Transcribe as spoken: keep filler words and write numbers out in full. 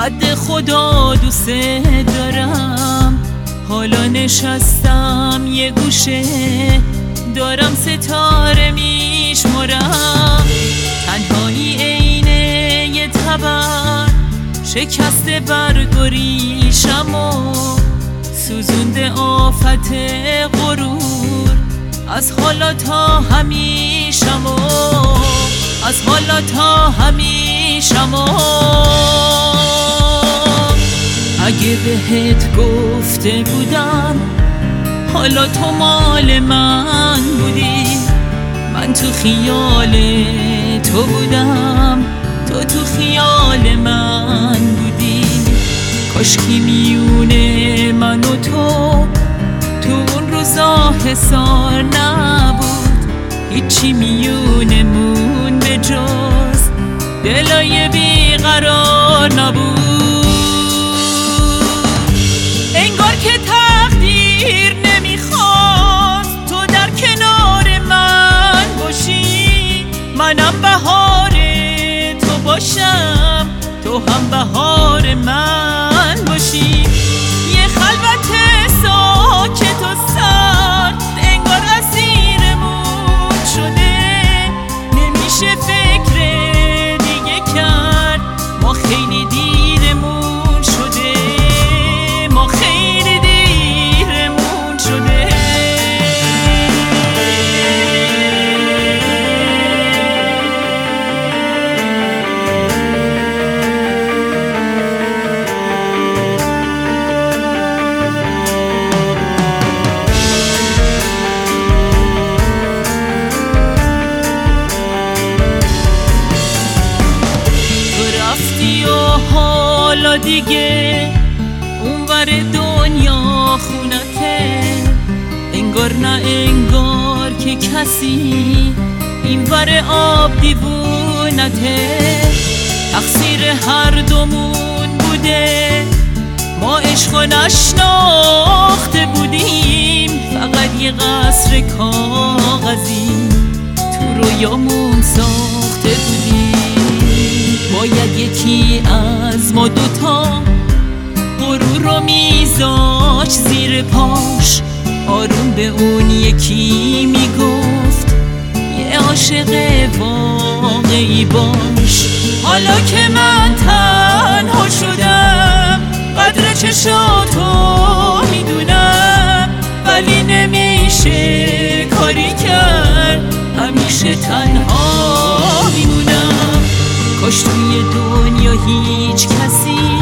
حد خدا دوست دارم. حالا نشستم یه گوشه دارم ستاره میشمرم. تنهایی عینه یه تبر شکسته برگ و ریشم و سوزونده آفت غرور از حالا تا همیشم و از حالا تا همیشم و اگه بهت گفته بودم حالا تو مال من بودی، من تو خیال تو بودم، تو تو خیال من بودی. کاشکی میونه من و تو تو اون روزا حسار نبود، هیچی میونمون به جز دلای بیقرار نبود. انگار که تقدیر نمیخواست تو در کنار من باشی، منم بهار تو باشم، تو هم بهار من باشی. یه خلوت ساکت و سرد انگار اسیرمون شده، نمیشه فکر دیگه کرد، ما خیلی دیرمون شده، ما خیلی دیرمون شده. حالا دیگه اونور دنیا خونته، انگار نه انگار که کسی اینور آب دیوونته. تقصیر هر دومون بوده، ما عشق نشناخته بودیم، فقط یه قصر کاغذی تو رویامون ساخته بودیم. باید یکی از ما دوتا غرور رو میذاش زیر پاش، آروم به اون یکی میگفت یه عاشق واقعی باش. حالا که من تنها شدم قدر چشاتو میدونم، ولی نمیشه کاری کرد، همیشه تنها میمونم. کاش توی دنیا هیچ کسی